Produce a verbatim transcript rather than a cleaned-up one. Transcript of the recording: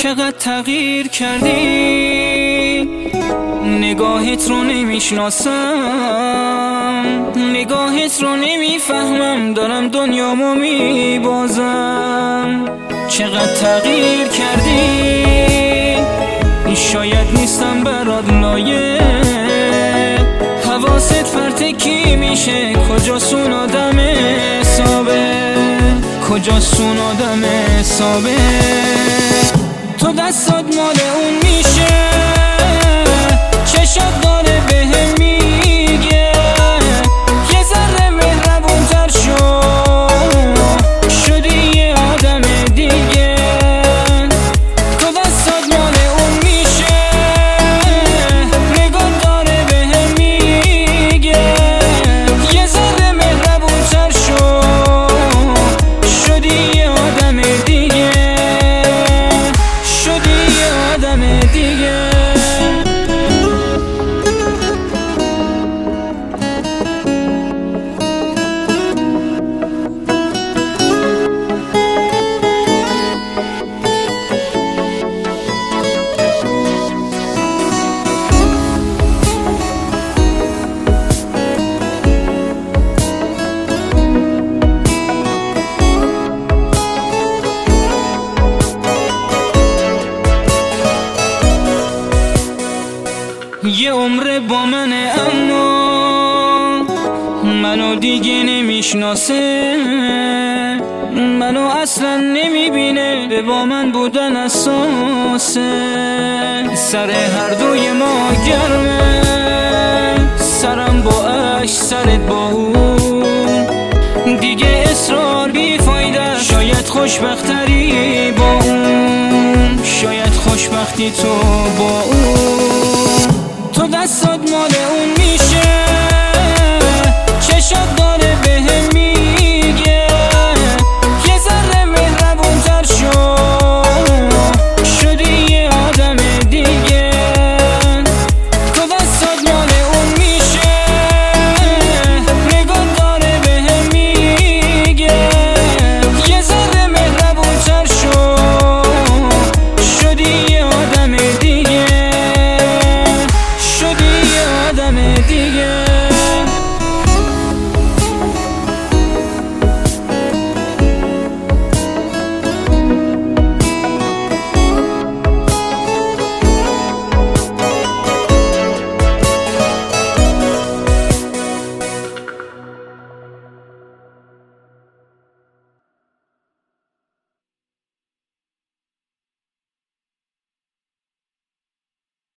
چقدر تغییر کردی، نگاهت رو نمیشناسم، نگاهت رو نمیفهمم، دارم دنیامو میبازم. چقدر تغییر کردی، شاید نیستم برات لایق، حواست فرته کی میشه، کجاست آدم ثابت، کجاست آدم ثابت. تو دستات مال اون میشه، چشات داره بهم میگه یه ذره مهربونتر شو، شدی یه آدم دیگه. تو دستات مال اون میشه، نگاه داره بهم میگه یه ذره مهربونتر شو، شدی یه آدم دیگه، شدی یه آدم دیگه. یه عمر با منه اما منو دیگه نمیشناسه، منو اصلا نمیبینه، به با من بودن اساسه. سر هر دوی ما گرمه، سرم با عشق سرت با اون، دیگه اصرار بیفایده، شاید خوشبختری با اون، شاید خوشبختی تو با اون. تو دستات مال اون میشه،